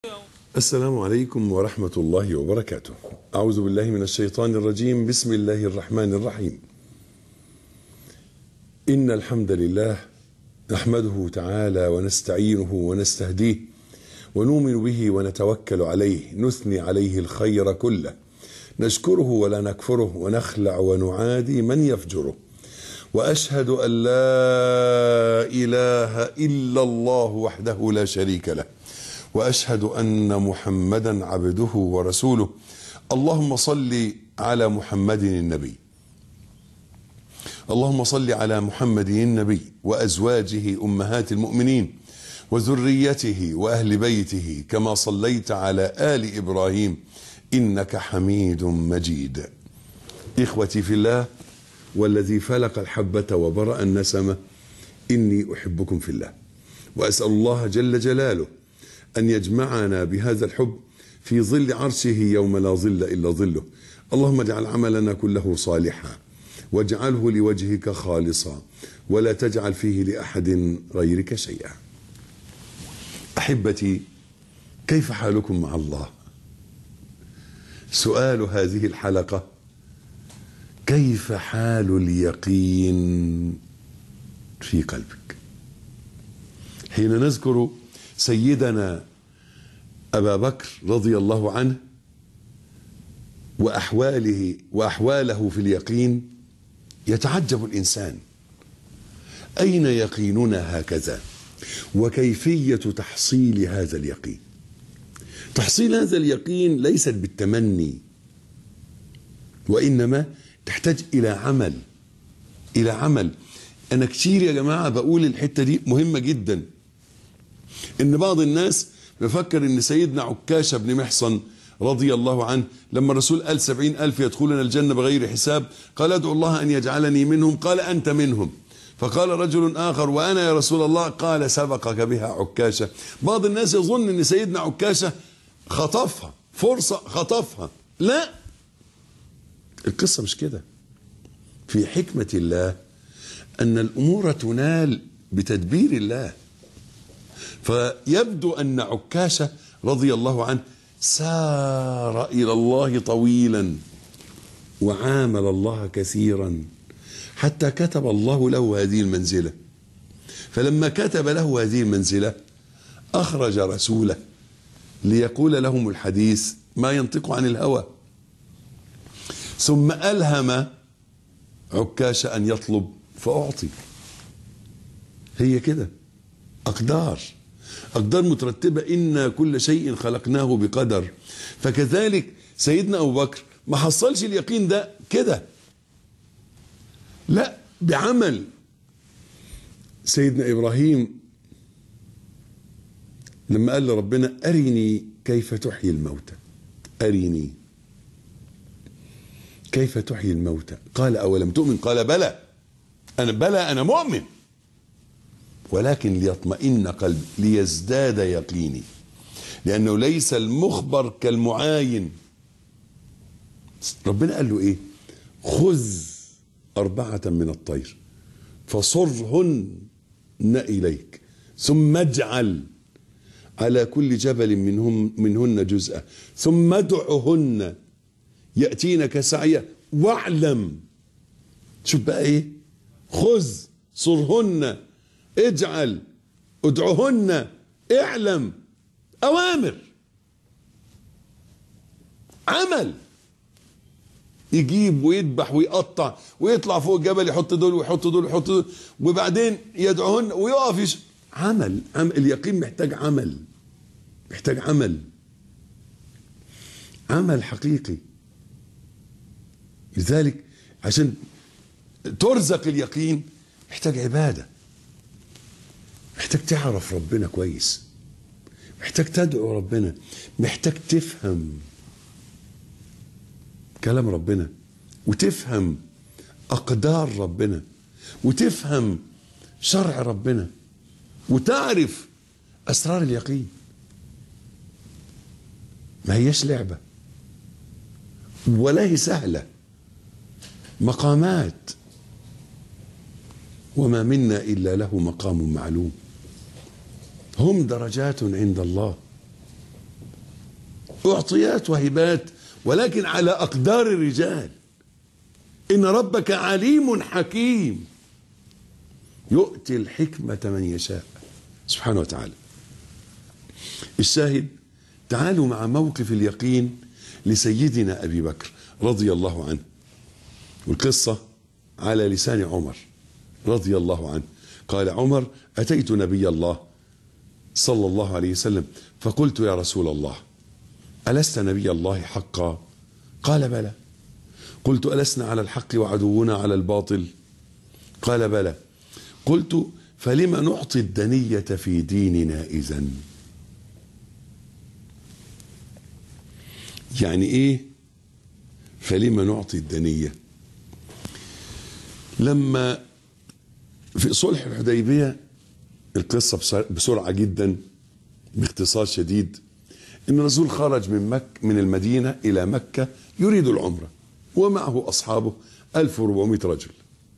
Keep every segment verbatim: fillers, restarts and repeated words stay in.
السلام عليكم ورحمة الله وبركاته. أعوذ بالله من الشيطان الرجيم. بسم الله الرحمن الرحيم. إن الحمد لله نحمده تعالى ونستعينه ونستهديه ونؤمن به ونتوكل عليه، نثني عليه الخير كله، نشكره ولا نكفره، ونخلع ونعادي من يفجره. وأشهد أن لا إله إلا الله وحده لا شريك له، وأشهد أن محمدا عبده ورسوله. اللهم صل على محمد النبي، اللهم صل على محمد النبي وأزواجه أمهات المؤمنين وذريته وأهل بيته كما صليت على آل إبراهيم إنك حميد مجيد. إخوتي في الله، والذي فلق الحبة وبرأ النسمة، إني أحبكم في الله، وأسأل الله جل جلاله أن يجمعنا بهذا الحب في ظل عرشه يوم لا ظل إلا ظله. اللهم اجعل عملنا كله صالحا، واجعله لوجهك خالصا، ولا تجعل فيه لأحد غيرك شيئا. أحبتي، كيف حالكم مع الله؟ سؤال هذه الحلقة: كيف حال اليقين في قلبك؟ حين نذكر سيدنا أبا بكر رضي الله عنه وأحواله وأحواله في اليقين، يتعجب الإنسان: أين يقيننا هكذا؟ وكيفية تحصيل هذا اليقين؟ تحصيل هذا اليقين ليست بالتمني، وإنما تحتاج إلى عمل، إلى عمل. أنا كتير يا جماعة بقول الحتة دي مهمة جدا، إن بعض الناس بفكر إن سيدنا عكاشة بن محصن رضي الله عنه لما الرسول قال سبعين ألف يدخلون الجنة بغير حساب، قال ادعو الله أن يجعلني منهم، قال أنت منهم. فقال رجل آخر: وأنا يا رسول الله؟ قال سبقك بها عكاشة. بعض الناس يظن إن سيدنا عكاشة خطفها، فرصة خطفها. لا، القصة مش كده. في حكمة الله أن الأمور تنال بتدبير الله. فيبدو أن عكاشة رضي الله عنه سار إلى الله طويلا وعامل الله كثيرا حتى كتب الله له هذه المنزلة. فلما كتب له هذه المنزلة أخرج رسوله ليقول لهم الحديث، ما ينطق عن الهوى. ثم ألهم عكاشة أن يطلب فأعطي. هي كده، أقدار أقدار مترتبة. إن كل شيء خلقناه بقدر. فكذلك سيدنا أبو بكر ما حصلش اليقين ده كده، لا، بعمل. سيدنا إبراهيم لما قال لربنا: أرني كيف تحيي الموتى، أرني كيف تحيي الموتى، قال أولم تؤمن؟ قال بلى، أنا بلى أنا مؤمن، ولكن ليطمئن قلبي ليزداد يقيني، لأنه ليس المخبر كالمعاين. ربنا قال له إيه؟ خذ أربعة من الطير فصرهن إليك، ثم اجعل على كل جبل منهم منهن جزءا، ثم ادعهن يأتينك سعيا، واعلم. شوف بقى إيه؟ خذ، صرهن، اجعل، ادعهن، اعلم. أوامر، عمل. يجيب ويذبح ويقطع ويطلع فوق الجبل، يحط دول ويحط دول ويحط دول، وبعدين يدعوهن ويقف يش... عمل. عمل. اليقين محتاج عمل، محتاج عمل، عمل حقيقي. لذلك عشان ترزق اليقين محتاج عبادة، محتاج تعرف ربنا كويس، محتاج تدعو ربنا، محتاج تفهم كلام ربنا، وتفهم أقدار ربنا، وتفهم شرع ربنا، وتعرف أسرار اليقين. ما هيش لعبة ولا هي سهلة، مقامات، وما منا إلا له مقام معلوم. هم درجات عند الله. أعطيات وهبات، ولكن على أقدار الرجال. إن ربك عليم حكيم يؤتي الحكمة من يشاء سبحانه وتعالى. الشاهد، تعالوا مع موقف اليقين لسيدنا أبي بكر رضي الله عنه، والقصة على لسان عمر رضي الله عنه. قال عمر: أتيت نبي الله صلى الله عليه وسلم فقلت: يا رسول الله، ألست نبي الله حقا؟ قال: بلى. قلت: ألسنا على الحق وعدونا على الباطل؟ قال: بلى. قلت: فلم نعطي الدنية في ديننا إذن؟ يعني إيه فلم نعطي الدنية؟ لما في صلح الحديبية، القصة بسرعة جدا باختصار شديد، إن الرسول خرج من مكة من المدينة إلى مكة يريد العمرة، ومعه أصحابه ألف وأربعمائة رجل،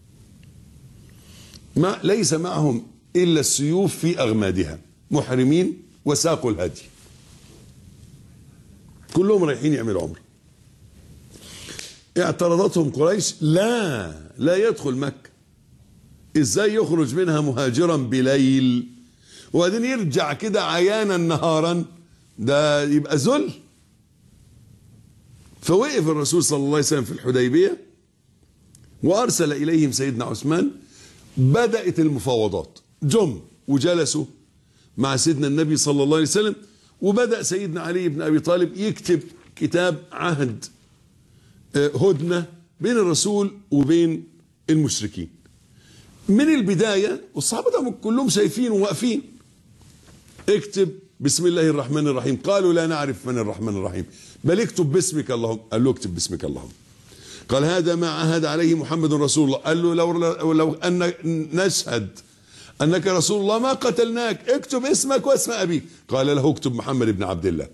ما ليس معهم إلا السيوف في أغمادها، محرمين وساقوا الهدي، كلهم رايحين يعملوا عمرة. اعترضتهم قريش: لا لا يدخل مكة، ازاي يخرج منها مهاجرا بليل وبعدين يرجع كده عيانا نهارا؟ ده يبقى ذل. فوقف الرسول صلى الله عليه وسلم في الحديبية وأرسل إليهم سيدنا عثمان. بدأت المفاوضات، جم وجلسوا مع سيدنا النبي صلى الله عليه وسلم، وبدأ سيدنا علي بن أبي طالب يكتب كتاب عهد هدنة بين الرسول وبين المشركين من البداية، والصحابة كلهم شايفين وواقفين. اكتب بسم الله الرحمن الرحيم. قالوا: لا نعرف من الرحمن الرحيم، بل اكتب باسمك اللهم. قال له: اكتب باسمك اللهم. قال: هذا ما عهد عليه محمد رسول الله. قال له: لو, لو أن نشهد أنك رسول الله ما قتلناك، اكتب اسمك واسم أبيك. قال له: اكتب محمد بن عبد الله.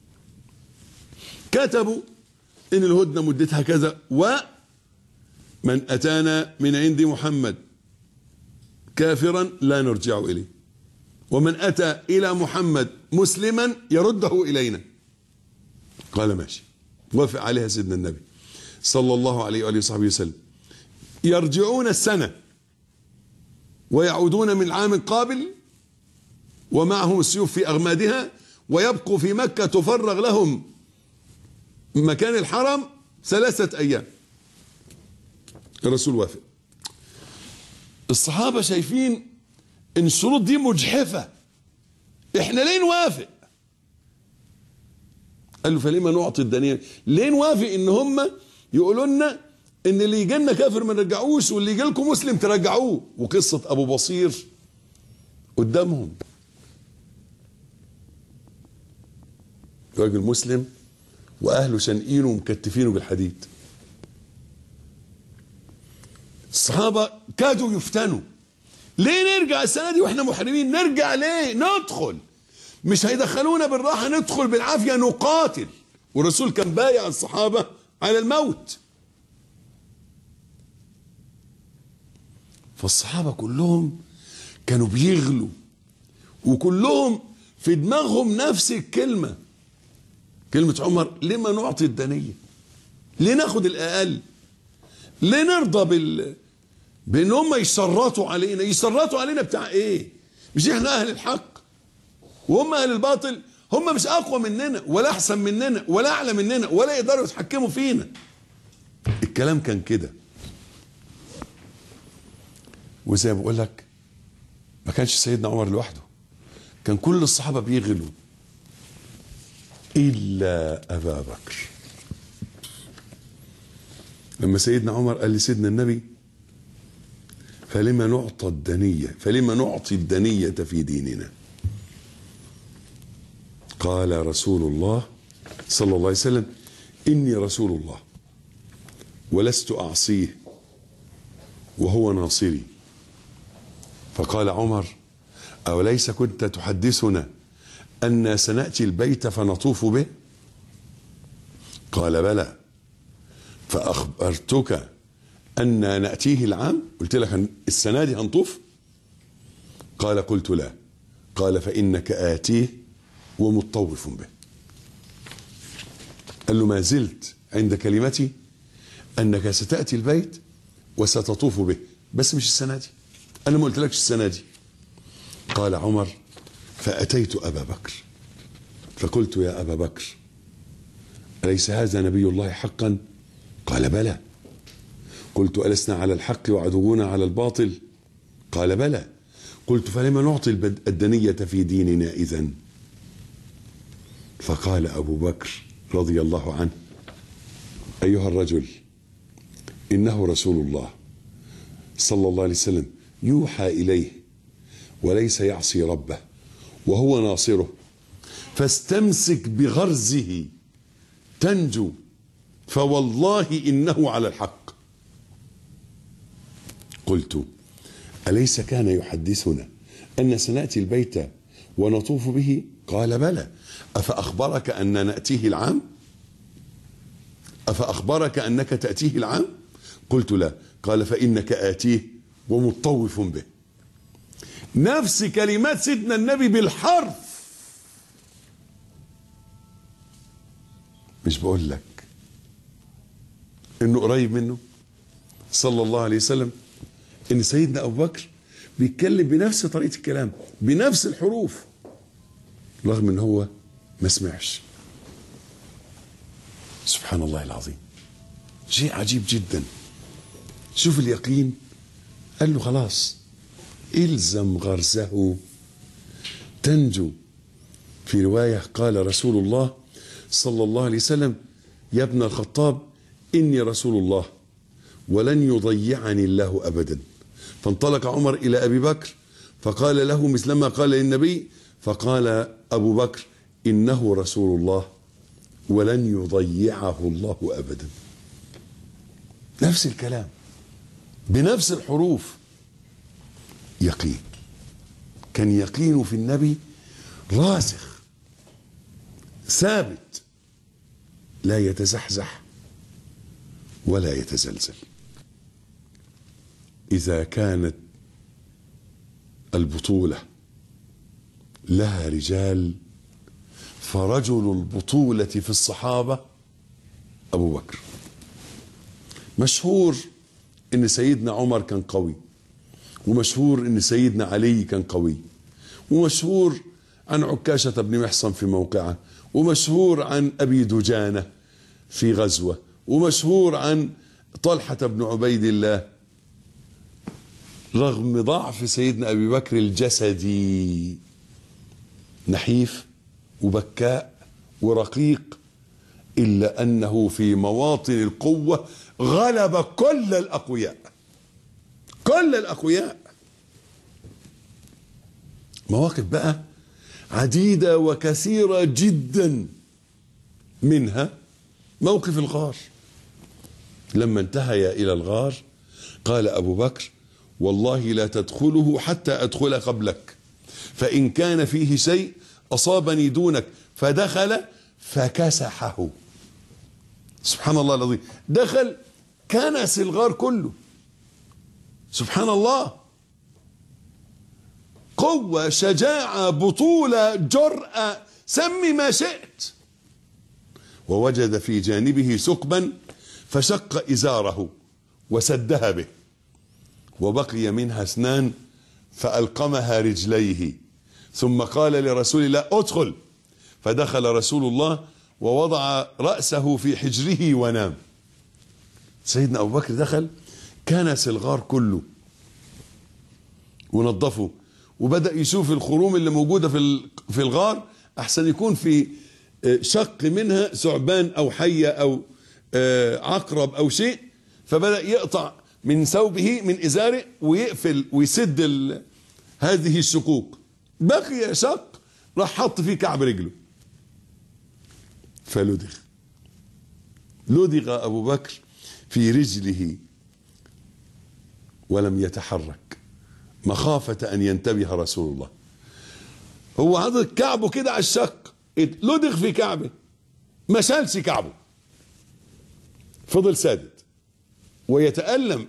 كتبوا إن الهدنة مدتها كذا، ومن أتانا من عند محمد كافرا لا نرجع إليه، ومن أتى إلى محمد مسلما يرده إلينا. قال: ماشي. وافق عليها سيدنا النبي صلى الله عليه وآله وصحبه وسلم. يرجعون السنة ويعودون من العام القابل ومعهم السيوف في أغمادها، ويبقوا في مكة تفرغ لهم مكان الحرم ثلاثة أيام. الرسول وافق. الصحابة شايفين ان الشروط دي مجحفة، احنا ليه نوافق؟ قال له: فلما نعطي الدنيا؟ ليه نوافق ان هم يقولوا لنا ان اللي يجي لنا كافر ما نرجعوش، واللي يجي لكم مسلم ترجعوه؟ وقصة ابو بصير قدامهم، راجل مسلم واهله شنقينه ومكتفينه بالحديد. الصحابة كادوا يفتنوا: ليه نرجع السنة دي واحنا محرمين؟ نرجع ليه؟ ندخل، مش هيدخلونا بالراحة، ندخل بالعافية نقاتل. والرسول كان بايع الصحابة على الموت. فالصحابة كلهم كانوا بيغلوا، وكلهم في دماغهم نفس الكلمة، كلمة عمر: لما نعطي الدنية؟ ليه ناخد الأقل؟ ليه نرضى بال بان هم يسرطوا علينا؟ يسرطوا علينا بتاع ايه؟ مش احنا اهل الحق وهم اهل الباطل؟ هم مش اقوى مننا ولا احسن مننا ولا اعلى مننا ولا يقدروا يتحكموا فينا. الكلام كان كده. وزي ما بقول لك، ما كانش سيدنا عمر لوحده، كان كل الصحابه بيغلوا الا ابا بكر. لما سيدنا عمر قال لسيدنا النبي: فلما نعطى الدنية فلما نعطي الدنية في ديننا؟ قال رسول الله صلى الله عليه وسلم: إني رسول الله ولست أعصيه وهو ناصري. فقال عمر: أوليس كنت تحدثنا أن سنأتي البيت فنطوف به؟ قال: بلى. فأخبرتك أن نأتيه العام؟ قلت لك السنة دي هنطوف؟ قال: قلت لا. قال: فإنك آتيه ومطوف به. قال له: ما زلت عند كلمتي أنك ستأتي البيت وستطوف به، بس مش السنة دي، أنا ما قلتلكش السنة دي. قال عمر: فأتيت أبا بكر فقلت: يا أبا بكر، أليس هذا نبي الله حقا؟ قال: بلى. قلت: ألسنا على الحق وعدونا على الباطل؟ قال: بلى. قلت: فلما نعطي الدنية في ديننا إذن؟ فقال أبو بكر رضي الله عنه: أيها الرجل، إنه رسول الله صلى الله عليه وسلم يوحى إليه وليس يعصي ربه وهو ناصره، فاستمسك بغرزه تنجو، فوالله إنه على الحق. قلت: أليس كان يحدثنا أن سنأتي البيت ونطوف به؟ قال: بلى. أفأخبرك أن نأتيه العام؟ أفأخبرك أنك تأتيه العام؟ قلت: لا. قال: فإنك آتيه ومطوف به. نفس كلمات سيدنا النبي بالحرف. مش بقول لك إنه قريب منه صلى الله عليه وسلم؟ إن سيدنا أبو بكر بيتكلم بنفس طريقة الكلام، بنفس الحروف، رغم إن هو ما سمعش. سبحان الله العظيم، شيء عجيب جدا. شوف اليقين. قال له: خلاص، إلزم غرزه تنجو. في رواية قال رسول الله صلى الله عليه وسلم: يا ابن الخطاب، إني رسول الله ولن يضيعني الله أبدا. فانطلق عمر إلى أبي بكر فقال له مثلما قال للنبي، فقال أبو بكر: إنه رسول الله ولن يضيعه الله أبدا. نفس الكلام بنفس الحروف. يقين. كان يقينه في النبي راسخ ثابت، لا يتزحزح ولا يتزلزل. إذا كانت البطولة لها رجال، فرجل البطولة في الصحابة أبو بكر. مشهور إن سيدنا عمر كان قوي، ومشهور إن سيدنا علي كان قوي، ومشهور عن عكاشة بن محصن في موقعه، ومشهور عن أبي دجانة في غزوة، ومشهور عن طلحة بن عبيد الله. رغم ضعف سيدنا أبي بكر الجسدي، نحيف وبكاء ورقيق، إلا أنه في مواطن القوة غلب كل الأقوياء. كل الأقوياء. مواقف بقى عديدة وكثيرة جدا، منها موقف الغار. لما انتهيا إلى الغار قال أبو بكر: والله لا تدخله حتى أدخل قبلك، فإن كان فيه شيء أصابني دونك. فدخل فكسحه. سبحان الله العظيم. دخل كنس الغار كله. سبحان الله. قوة، شجاعة، بطولة، جرأة، سمي ما شئت. ووجد في جانبه ثقبا فشق إزاره وسدها به، وبقي منها اثنان فألقمها رجليه، ثم قال لرسول الله: ادخل. فدخل رسول الله ووضع رأسه في حجره ونام. سيدنا أبو بكر دخل كنس الغار كله ونظفه، وبدأ يشوف الخروم اللي موجودة في في الغار، أحسن يكون في شق منها ثعبان أو حية أو عقرب أو شيء، فبدأ يقطع من ثوبه من إزاره ويقفل ويسد هذه الشقوق. بقي شق، راح حط فيه كعب رجله فلدغ. لدغ أبو بكر في رجله ولم يتحرك مخافة أن ينتبه رسول الله. هو حاطط كعبه كده على الشق، لدغ في كعبه، ما شالش كعبه، فضل سادد ويتألم.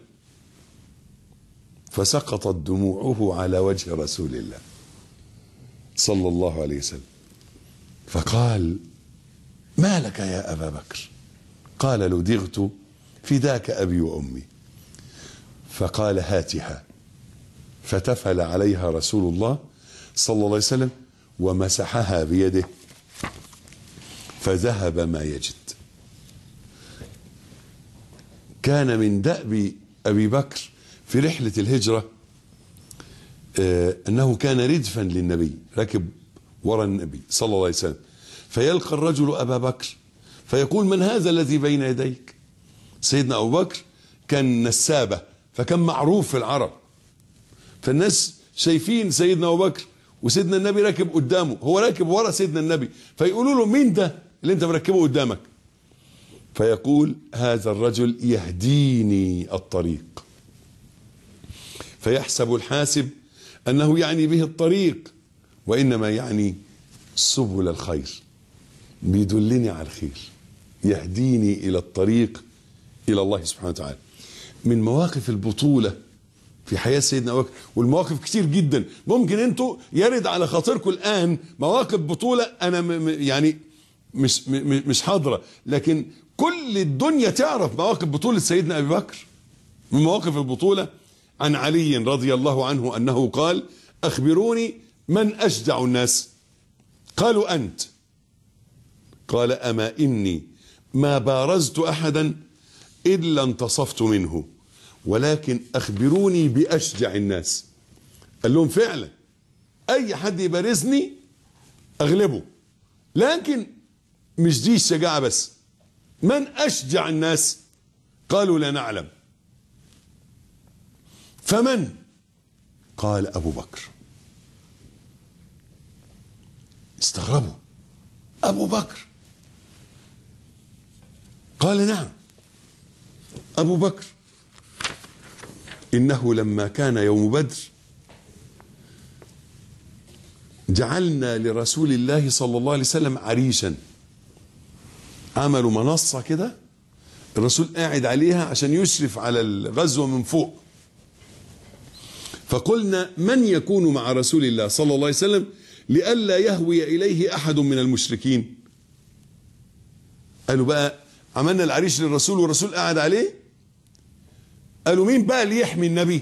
فسقطت دموعه على وجه رسول الله صلى الله عليه وسلم، فقال: ما لك يا أبا بكر؟ قال لدغت فداك أبي وأمي. فقال هاتها، فتفل عليها رسول الله صلى الله عليه وسلم ومسحها بيده فذهب ما يجد. كان من دأب أبي بكر في رحلة الهجرة آه أنه كان ردفا للنبي، ركب وراء النبي صلى الله عليه وسلم، فيلقى الرجل أبا بكر فيقول من هذا الذي بين يديك؟ سيدنا أبو بكر كان نسابة، فكان معروف في العرب، فالناس شايفين سيدنا أبو بكر وسيدنا النبي راكب قدامه، هو راكب ورا سيدنا النبي، فيقولوا له مين ده اللي انت مركبه قدامك؟ فيقول هذا الرجل يهديني الطريق. فيحسب الحاسب أنه يعني به الطريق، وإنما يعني سبل الخير، بيدلني على الخير، يهديني إلى الطريق إلى الله سبحانه وتعالى. من مواقف البطولة في حياة سيدنا أبو بكر، والمواقف كتير جدا، ممكن انتوا يرد على خاطركم الآن مواقف بطولة أنا م يعني مش م مش حاضرة، لكن كل الدنيا تعرف مواقف بطولة سيدنا أبي بكر. من مواقف البطولة عن علي رضي الله عنه أنه قال أخبروني من أشجع الناس؟ قالوا أنت. قال أما إني ما بارزت أحدا إلا انتصفت منه، ولكن أخبروني بأشجع الناس. قال لهم فعلا أي حد يبارزني أغلبه، لكن مش دي الشجاعة بس، من أشجع الناس؟ قالوا لا نعلم. فمن؟ قال أبو بكر. استغربوا، أبو بكر؟ قال نعم أبو بكر. إنه لما كان يوم بدر جعلنا لرسول الله صلى الله عليه وسلم عريشا، عملوا منصة كده الرسول قاعد عليها عشان يشرف على الغزوة من فوق. فقلنا من يكون مع رسول الله صلى الله عليه وسلم لئلا يهوي إليه أحد من المشركين؟ قالوا بقى عملنا العريش للرسول والرسول قاعد عليه، قالوا مين بقى اللي يحمي النبي؟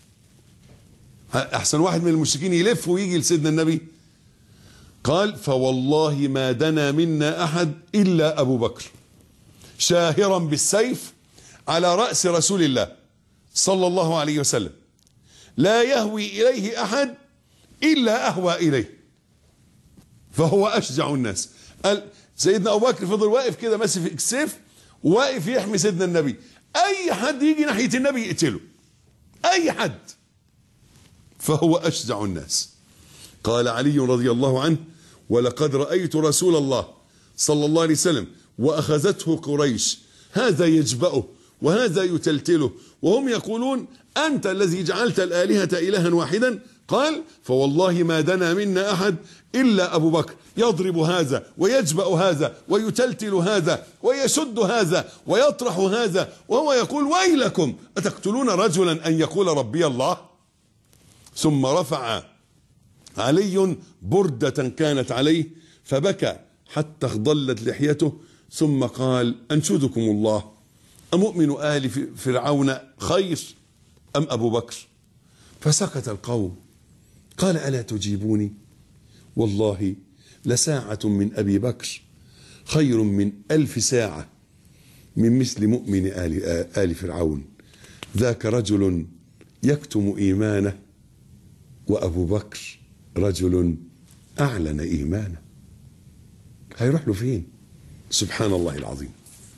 أحسن واحد من المشركين يلف ويجي لسيدنا النبي. قال فوالله ما دنا منا أحد إلا أبو بكر شاهرا بالسيف على رأس رسول الله صلى الله عليه وسلم، لا يهوي إليه أحد إلا أهوى إليه، فهو أشجع الناس. قال سيدنا أبو بكر فضل واقف كده ماسك السيف وواقف يحمي سيدنا النبي، أي حد يجي ناحية النبي يقتله، أي حد، فهو أشجع الناس. قال علي رضي الله عنه ولقد رأيت رسول الله صلى الله عليه وسلم وأخذته قريش هذا يجبأه وهذا يتلتله وهم يقولون أنت الذي جعلت الآلهة إلها واحدا. قال فوالله ما دنا منا أحد إلا أبو بكر يضرب هذا ويجبأ هذا ويتلتل هذا ويشد هذا ويطرح هذا، وهو يقول ويلكم أتقتلون رجلا أن يقول ربي الله؟ ثم رفع علي بردة كانت عليه فبكى حتى اخضلت لحيته، ثم قال أنشدكم الله أمؤمن آل فرعون خير أم أبو بكر؟ فسكت القوم. قال ألا تجيبوني؟ والله لساعة من أبي بكر خير من ألف ساعة من مثل مؤمن آل, آل فرعون، ذاك رجل يكتم إيمانه وأبو بكر رجل أعلن إيمانه. هيروح له فين؟ سبحان الله العظيم.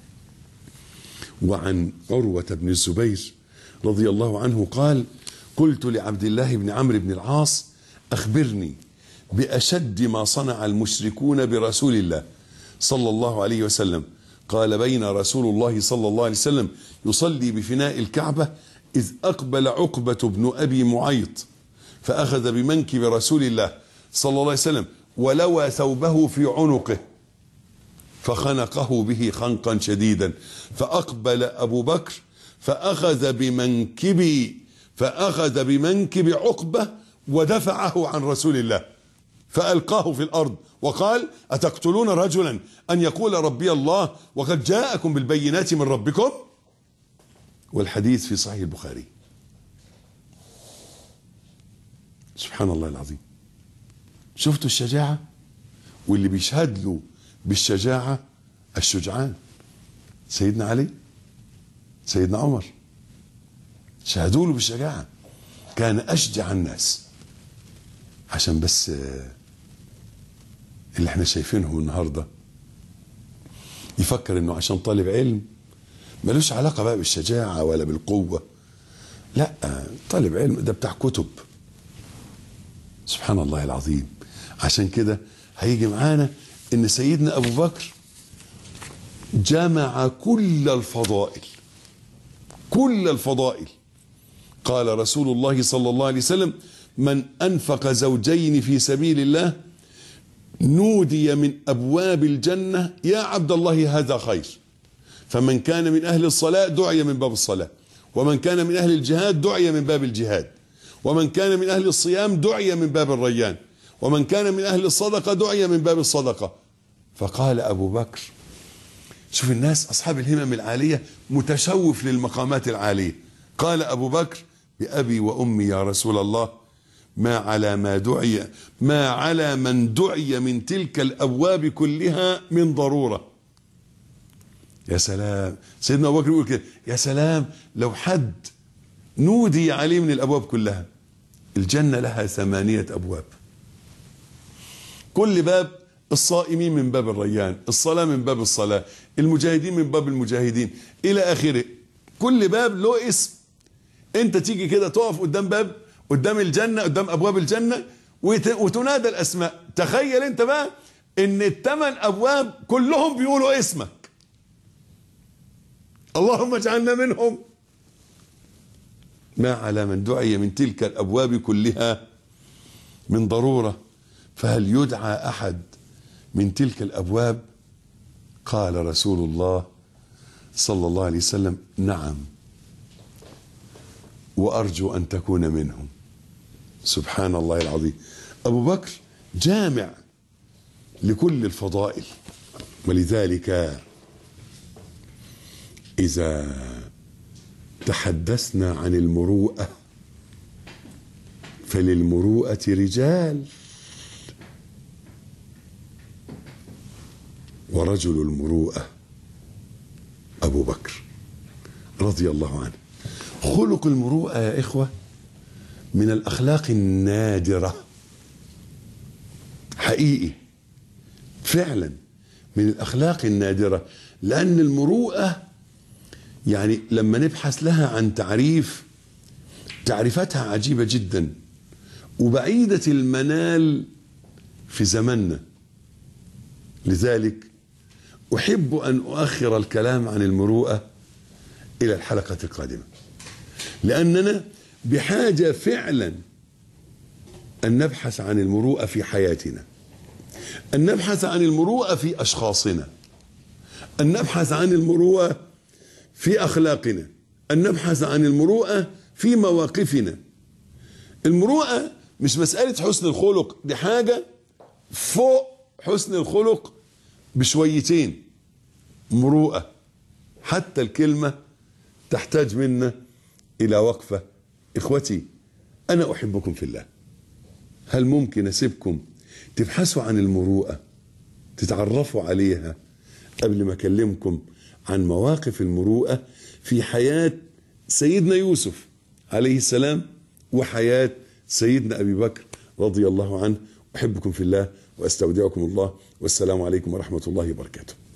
وعن عروة بن الزبير رضي الله عنه قال قلت لعبد الله بن عمرو بن العاص أخبرني بأشد ما صنع المشركون برسول الله صلى الله عليه وسلم. قال بين رسول الله صلى الله عليه وسلم يصلي بفناء الكعبة إذ أقبل عقبة بن أبي معيط فأخذ بمنكب رسول الله صلى الله عليه وسلم ولوى ثوبه في عنقه فخنقه به خنقا شديدا، فأقبل أبو بكر فأخذ بمنكب فأخذ بمنكب عقبة ودفعه عن رسول الله فألقاه في الأرض وقال أتقتلون رجلا أن يقول ربي الله وقد جاءكم بالبينات من ربكم؟ والحديث في صحيح البخاري. سبحان الله العظيم. شفتوا الشجاعة؟ واللي بيشهد له بالشجاعة الشجعان، سيدنا علي، سيدنا عمر، شهدوا له بالشجاعة، كان أشجع الناس. عشان بس اللي احنا شايفينه النهارده يفكر انه عشان طالب علم ملوش علاقة بقى بالشجاعة ولا بالقوة. لا، طالب علم ده بتاع كتب. سبحان الله العظيم. عشان كده هيجي معانا ان سيدنا ابو بكر جمع كل الفضائل، كل الفضائل. قال رسول الله صلى الله عليه وسلم: من أنفق زوجين في سبيل الله نودي من أبواب الجنة يا عبد الله هذا خير. فمن كان من أهل الصلاة دعي من باب الصلاة، ومن كان من أهل الجهاد دعي من باب الجهاد، ومن كان من أهل الصيام دعي من باب الريان، ومن كان من أهل الصدقة دعي من باب الصدقة. فقال أبو بكر، شوف الناس أصحاب الهمم العالية متشوف للمقامات العالية، قال أبو بكر: بأبي وأمي يا رسول الله ما على ما دعي ما على من دعي من تلك الأبواب كلها من ضرورة. يا سلام. سيدنا أبو بكر يقول كده: يا سلام لو حد نودي عليه من الأبواب كلها. الجنة لها ثمانية أبواب، كل باب الصائمين من باب الريان، الصلاة من باب الصلاة، المجاهدين من باب المجاهدين إلى آخره. كل باب له اسم. انت تيجي كده تقف قدام باب، قدام الجنة، قدام أبواب الجنة، وتنادى الأسماء. تخيل انت بقى ان الثمان أبواب كلهم بيقولوا اسمك. اللهم اجعلنا منهم. ما على من دعي من تلك الأبواب كلها من ضرورة، فهل يدعى أحد من تلك الأبواب؟ قال رسول الله صلى الله عليه وسلم: نعم، وأرجو أن تكون منهم. سبحان الله العظيم. أبو بكر جامع لكل الفضائل. ولذلك إذا تحدثنا عن المروءة فللمروءة رجال، ورجل المروءة أبو بكر رضي الله عنه. خلق المروءة يا إخوة من الأخلاق النادرة، حقيقي فعلا من الأخلاق النادرة. لأن المروءة يعني لما نبحث لها عن تعريف، تعريفاتها عجيبة جدا وبعيدة المنال في زمننا. لذلك أحب أن أؤخر الكلام عن المروءة إلى الحلقة القادمة، لأننا بحاجة فعلا أن نبحث عن المروءة في حياتنا، أن نبحث عن المروءة في أشخاصنا، أن نبحث عن المروءة في أخلاقنا، أن نبحث عن المروءة في مواقفنا. المروءة مش مسألة حسن الخلق، دي حاجة فوق حسن الخلق بشويتين. مروءة حتى الكلمة تحتاج منا إلى وقفة. إخوتي أنا أحبكم في الله، هل ممكن أسيبكم تبحثوا عن المروءة، تتعرفوا عليها، قبل ما أكلمكم عن مواقف المروءة في حياة سيدنا يوسف عليه السلام وحياة سيدنا أبي بكر رضي الله عنه؟ أحبكم في الله وأستودعكم الله، والسلام عليكم ورحمة الله وبركاته.